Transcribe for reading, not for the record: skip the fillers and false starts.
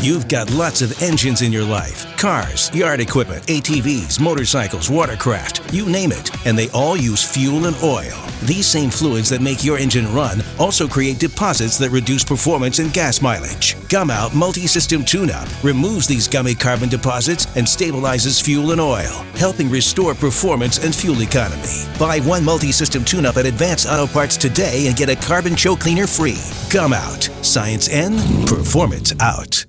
You've got lots of engines in your life. Cars, yard equipment, ATVs, motorcycles, watercraft, you name it. And they all use fuel and oil. These same fluids that make your engine run also create deposits that reduce performance and gas mileage. Gumout Multi-System Tune-Up removes these gummy carbon deposits and stabilizes fuel and oil, helping restore performance and fuel economy. Buy one Multi-System Tune-Up at Advanced Auto Parts today and get a carbon choke cleaner free. Gumout. Science in, performance out.